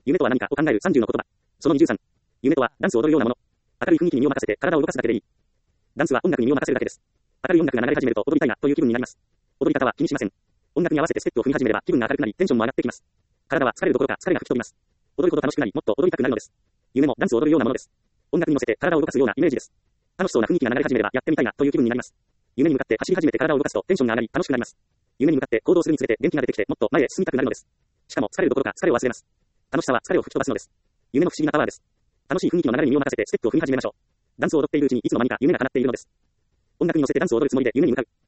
夢とは何かを考える30の言葉。その23。夢とは、ダンスを踊るようなもの。明るい雰囲気に身を任せて体を動かすだけでいい。ダンスは音楽に身を任せるだけです。明るい音楽が流れ始めると踊りたいなという気分になります。踊り方は気にしません。音楽に合わせてステップを踏み始めれば気分が明るくなりテンションも上がってきます。体は疲れるどころか疲れが吹き飛びます。踊るほど楽しくなりもっと踊りたくなるのです。夢もダンスを踊るようなものです。音楽に乗せて体を動かすようなイメージです。楽しそうな雰囲気が流れ始めればやってみたいなという気分になります。夢に向かって走り始めて体を動かすとテンションが上がり楽しくなります。夢に向かって行動するにつれて元気が出てきてもっと前へ進みたくなるのです。しかも疲れるどころか疲れを忘れます。楽しさは疲れを吹き飛ばすのです。夢の不思議なパワーです。楽しい雰囲気の流れに身を任せてステップを踏み始めましょう。ダンスを踊っているうちにいつの間にか夢が叶っているのです。音楽に乗せてダンスを踊るつもりで夢に向かう。